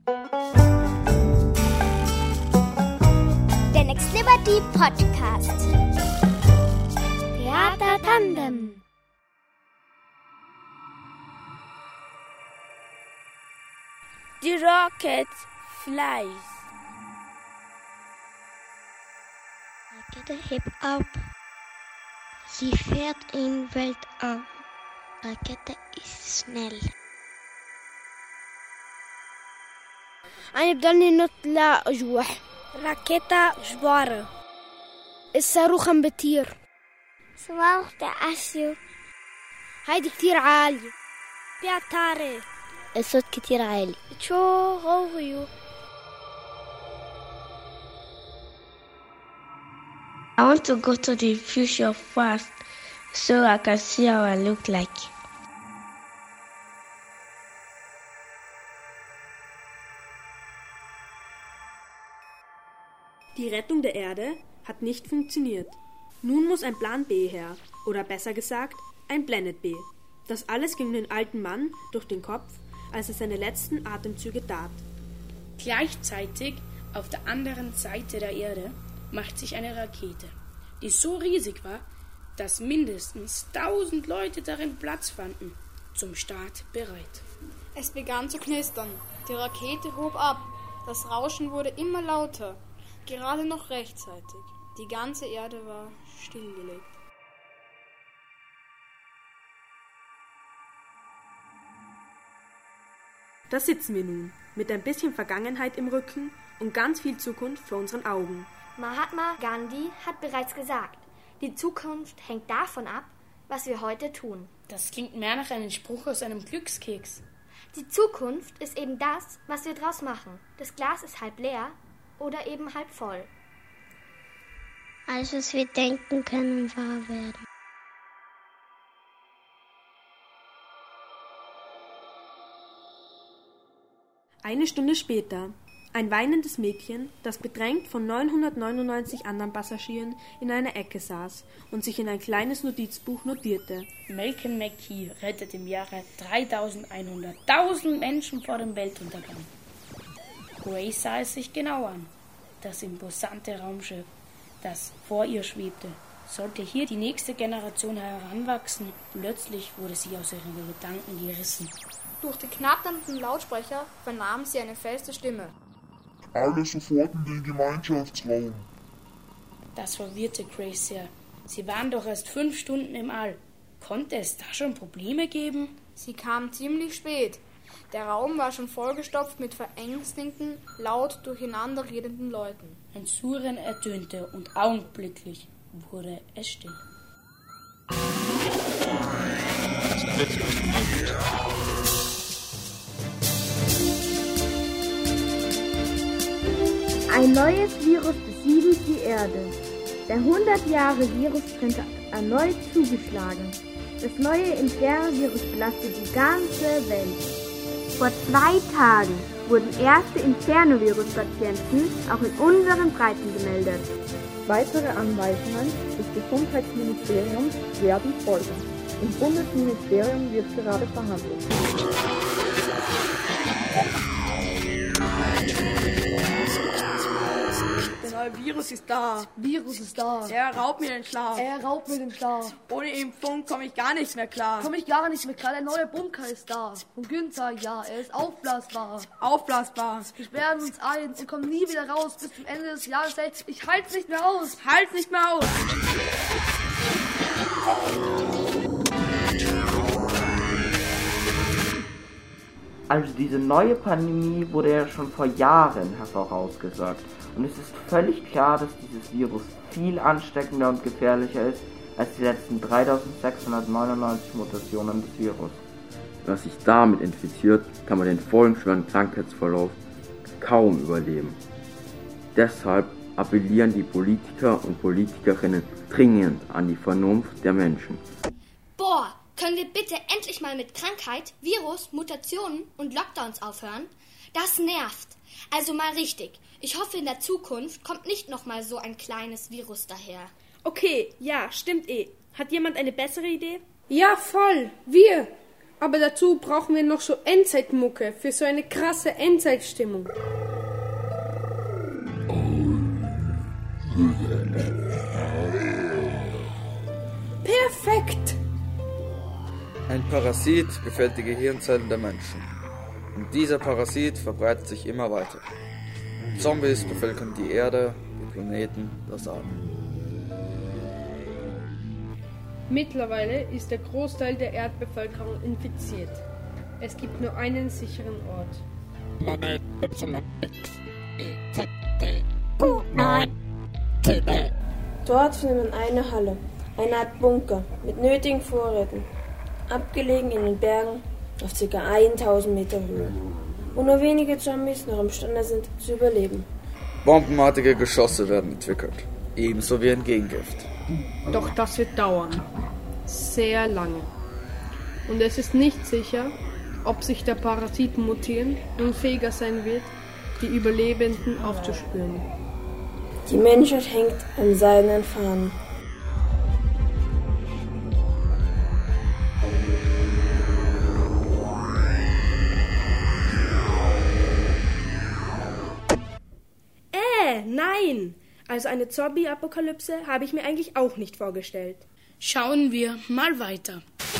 Der Next Liberty Podcast. Theater Tandem. Die Rocket flies. Rakete hebt ab. Sie fährt in Weltraum. Rakete ist schnell. أنا بدي نطلع أجوح. راكيتا جبارة. الصاروخ عم بيطير. صاروخ تأسيو. هيدي كتير عالية. بيعتاري. الصوت كتير عالي. شو هو؟ I want to go to the future fast so I can see how I look like. Die Rettung der Erde hat nicht funktioniert. Nun muss ein Plan B her, oder besser gesagt, ein Planet B. Das alles ging dem alten Mann durch den Kopf, als er seine letzten Atemzüge tat. Gleichzeitig auf der anderen Seite der Erde macht sich eine Rakete, die so riesig war, dass mindestens 1000 Leute darin Platz fanden, zum Start bereit. Es begann zu knistern. Die Rakete hob ab. Das Rauschen wurde immer lauter. Gerade noch rechtzeitig. Die ganze Erde war stillgelegt. Da sitzen wir nun, mit ein bisschen Vergangenheit im Rücken und ganz viel Zukunft vor unseren Augen. Mahatma Gandhi hat bereits gesagt, die Zukunft hängt davon ab, was wir heute tun. Das klingt mehr nach einem Spruch aus einem Glückskeks. Die Zukunft ist eben das, was wir draus machen. Das Glas ist halb leer oder eben halb voll. Alles, was wir denken, kann wahr werden. Eine Stunde später. Ein weinendes Mädchen, das bedrängt von 999 anderen Passagieren in einer Ecke saß und sich in ein kleines Notizbuch notierte. Malcolm McKee rettet im Jahre 3100 1000 Menschen vor dem Weltuntergang. Grace sah es sich genau an. Das imposante Raumschiff, das vor ihr schwebte, sollte hier die nächste Generation heranwachsen. Plötzlich wurde sie aus ihren Gedanken gerissen. Durch die knatternden Lautsprecher vernahm sie eine feste Stimme. Alle sofort in den Gemeinschaftsraum. Das verwirrte Grace sehr. Sie waren doch erst 5 Stunden im All. Konnte es da schon Probleme geben? Sie kam ziemlich spät. Der Raum war schon vollgestopft mit verängstigten, laut durcheinander redenden Leuten. Ein Surren ertönte und augenblicklich wurde es still. Ein neues Virus besiedelt die Erde. Der 100-Jahre-Virus-Trend hat erneut zugeschlagen. Das neue Inferno-Virus belastet die ganze Welt. Vor 2 Tagen wurden erste Inferno-Virus-Patienten auch in unseren Breiten gemeldet. Weitere Anweisungen des Gesundheitsministeriums werden folgen. Im Bundesministerium wird gerade verhandelt. Der neue Virus ist da. Virus ist da. Er raubt mir den Schlaf. Er raubt mir den Schlaf. Ohne Impfung komme ich gar nicht mehr klar. Komme ich gar nicht mehr klar. Der neue Bunker ist da. Und Günther, ja, er ist aufblasbar. Aufblasbar. Wir sperren uns ein und kommen nie wieder raus bis zum Ende des Jahres. Ey, ich halte nicht mehr aus. Halt nicht mehr aus. Also diese neue Pandemie wurde ja schon vor Jahren vorausgesagt. Und es ist völlig klar, dass dieses Virus viel ansteckender und gefährlicher ist als die letzten 3699 Mutationen des Virus. Wer sich damit infiziert, kann man den folgenschweren Krankheitsverlauf kaum überleben. Deshalb appellieren die Politiker und Politikerinnen dringend an die Vernunft der Menschen. Boah, können wir bitte endlich mal mit Krankheit, Virus, Mutationen und Lockdowns aufhören? Das nervt. Also mal richtig. Ich hoffe, in der Zukunft kommt nicht nochmal so ein kleines Virus daher. Okay, ja, stimmt eh. Hat jemand eine bessere Idee? Ja, voll. Wir. Aber dazu brauchen wir noch so Endzeitmucke für so eine krasse Endzeitstimmung. Perfekt! Ein Parasit befällt die Gehirnzellen der Menschen. Und dieser Parasit verbreitet sich immer weiter. Zombies bevölkern die Erde, den Planeten, das All. Mittlerweile ist der Großteil der Erdbevölkerung infiziert. Es gibt nur einen sicheren Ort. Planet Y. Dort findet man eine Halle, eine Art Bunker mit nötigen Vorräten, abgelegen in den Bergen auf ca. 1000 Meter Höhe, wo nur wenige Zombies noch imstande sind zu überleben. Bombenartige Geschosse werden entwickelt, ebenso wie ein Gegengift. Doch das wird dauern. Sehr lange. Und es ist nicht sicher, ob sich der Parasit mutieren und fähiger sein wird, die Überlebenden aufzuspüren. Die Menschheit hängt an seinen Fahnen. Nein! Also eine Zombie-Apokalypse habe ich mir eigentlich auch nicht vorgestellt. Schauen wir mal weiter.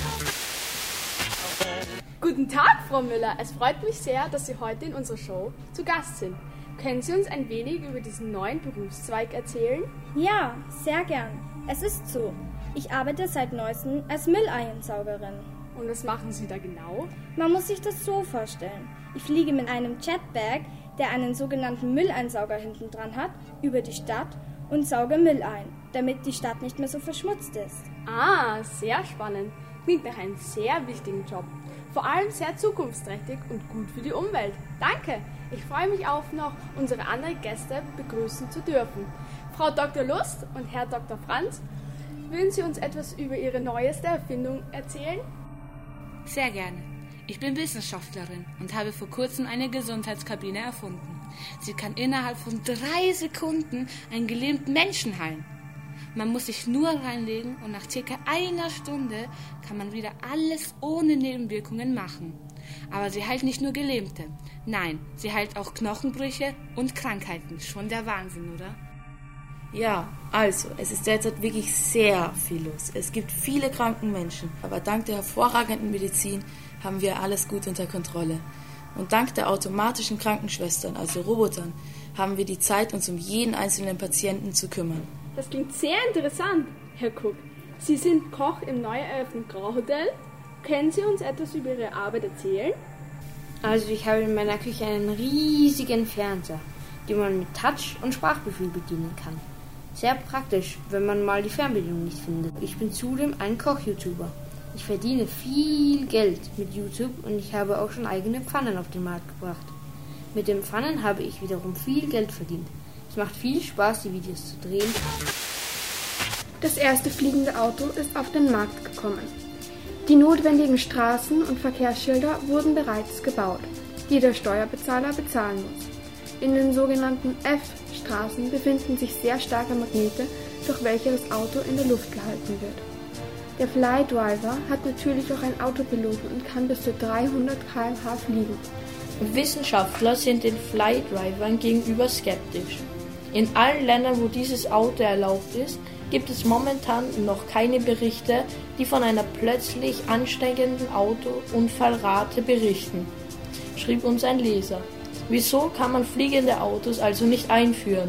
Guten Tag, Frau Müller. Es freut mich sehr, dass Sie heute in unserer Show zu Gast sind. Können Sie uns ein wenig über diesen neuen Berufszweig erzählen? Ja, sehr gern. Es ist so. Ich arbeite seit neuestem als Mülleinsaugerin. Und was machen Sie da genau? Man muss sich das so vorstellen. Ich fliege mit einem Jetpack, der einen sogenannten Mülleinsauger hinten dran hat, über die Stadt und sauge Müll ein, damit die Stadt nicht mehr so verschmutzt ist. Ah, sehr spannend. Klingt nach einem sehr wichtigen Job. Vor allem sehr zukunftsträchtig und gut für die Umwelt. Danke! Ich freue mich auch noch, unsere anderen Gäste begrüßen zu dürfen. Frau Dr. Lust und Herr Dr. Franz, würden Sie uns etwas über Ihre neueste Erfindung erzählen? Sehr gerne. Ich bin Wissenschaftlerin und habe vor kurzem eine Gesundheitskabine erfunden. Sie kann innerhalb von 3 Sekunden einen gelähmten Menschen heilen. Man muss sich nur reinlegen und nach circa 1 Stunde kann man wieder alles ohne Nebenwirkungen machen. Aber sie heilt nicht nur Gelähmte. Nein, sie heilt auch Knochenbrüche und Krankheiten. Schon der Wahnsinn, oder? Ja, also, es ist derzeit wirklich sehr viel los. Es gibt viele kranken Menschen, aber dank der hervorragenden Medizin haben wir alles gut unter Kontrolle. Und dank der automatischen Krankenschwestern, also Robotern, haben wir die Zeit, uns um jeden einzelnen Patienten zu kümmern. Das klingt sehr interessant, Herr Cook. Sie sind Koch im neu eröffneten Grauhotel. Können Sie uns etwas über Ihre Arbeit erzählen? Also ich habe in meiner Küche einen riesigen Fernseher, den man mit Touch- und Sprachbefehl bedienen kann. Sehr praktisch, wenn man mal die Fernbedienung nicht findet. Ich bin zudem ein Koch-YouTuber. Ich verdiene viel Geld mit YouTube und ich habe auch schon eigene Pfannen auf den Markt gebracht. Mit den Pfannen habe ich wiederum viel Geld verdient. Es macht viel Spaß, die Videos zu drehen. Das erste fliegende Auto ist auf den Markt gekommen. Die notwendigen Straßen- und Verkehrsschilder wurden bereits gebaut, die der Steuerbezahler bezahlen muss. In den sogenannten F-Straßen befinden sich sehr starke Magnete, durch welche das Auto in der Luft gehalten wird. Der Flydriver hat natürlich auch einen Autopiloten und kann bis zu 300 km/h fliegen. Wissenschaftler sind den Flydrivern gegenüber skeptisch. In allen Ländern, wo dieses Auto erlaubt ist, gibt es momentan noch keine Berichte, die von einer plötzlich ansteigenden Autounfallrate berichten, schrieb uns ein Leser. Wieso kann man fliegende Autos also nicht einführen?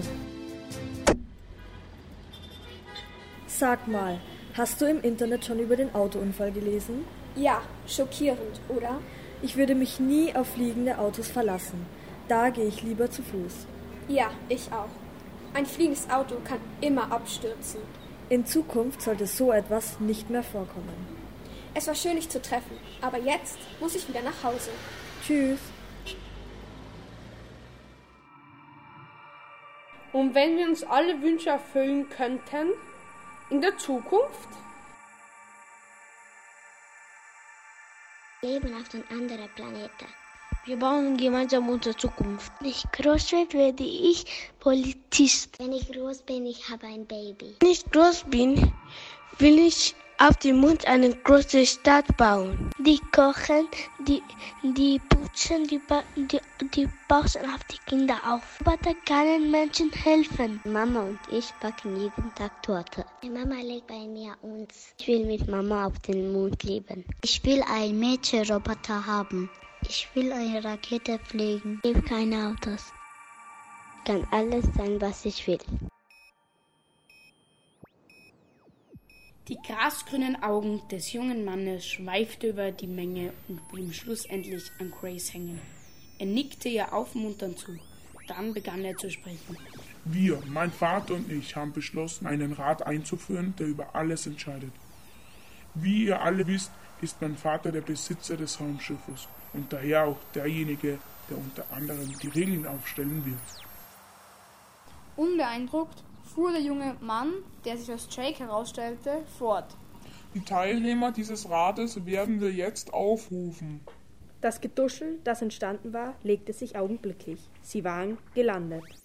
Sag mal, hast du im Internet schon über den Autounfall gelesen? Ja, schockierend, oder? Ich würde mich nie auf fliegende Autos verlassen. Da gehe ich lieber zu Fuß. Ja, ich auch. Ein fliegendes Auto kann immer abstürzen. In Zukunft sollte so etwas nicht mehr vorkommen. Es war schön, dich zu treffen, aber jetzt muss ich wieder nach Hause. Tschüss. Und wenn wir uns alle Wünsche erfüllen könnten, in der Zukunft? Leben auf den anderen Planeten. Wir bauen gemeinsam unsere Zukunft. Wenn ich groß werde, werde ich Polizist. Wenn ich groß bin, ich habe ein Baby. Wenn ich groß bin, will ich auf dem Mond eine große Stadt bauen. Die kochen, die putzen, die passen auf die Kinder auf. Aber da können Menschen helfen. Mama und ich backen jeden Tag Torte. Mama lebt bei mir und ich will mit Mama auf den Mond leben. Ich will einen Mädchenroboter haben. Ich will eine Rakete fliegen. Ich will keine Autos. Kann alles sein, was ich will. Die grasgrünen Augen des jungen Mannes schweiften über die Menge und blieben schlussendlich an Grace hängen. Er nickte ihr aufmunternd zu. Dann begann er zu sprechen. Wir, mein Vater und ich, haben beschlossen, einen Rat einzuführen, der über alles entscheidet. Wie ihr alle wisst, ist mein Vater der Besitzer des Raumschiffes und daher auch derjenige, der unter anderem die Regeln aufstellen wird. Unbeeindruckt fuhr der junge Mann, der sich als Jake herausstellte, fort. Die Teilnehmer dieses Rates werden wir jetzt aufrufen. Das Getuschel, das entstanden war, legte sich augenblicklich. Sie waren gelandet.